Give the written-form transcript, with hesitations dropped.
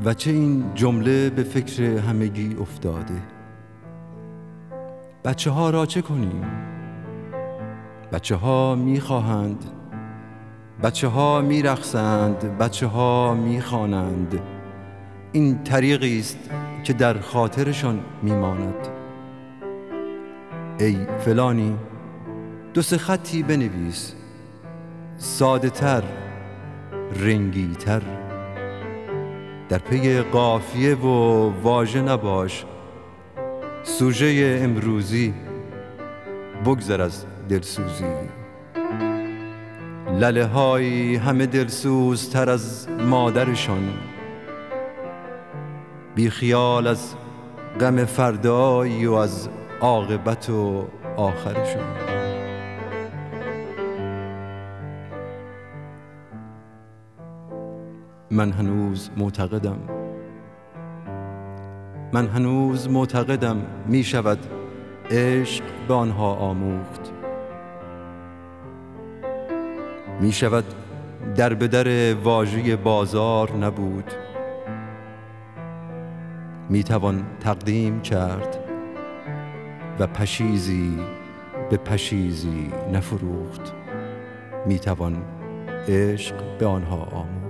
و چه این جمله به فکر همگی افتاده: بچه ها را چه کنیم؟ بچه ها می خواهند، بچه ها می رقصند، بچه ها می خوانند. این طریقی است که در خاطرشان می ماند. ای فلانی، 2 خطی بنویس، ساده تر، رنگی تر. در پی قافیه و واژه نباش، سوژه امروزی، بگذر از دلسوزی. لله های همه دلسوزتر از مادرشان، بی خیال از غم فردایی و از عاقبت و آخرشان. من هنوز معتقدم می شود عشق به آنها آموخت. می شود در به در واژه بازار نبود. می توان تقدیم کرد و پشیزی به پشیزی نفروخت. می توان عشق به آنها آموخت.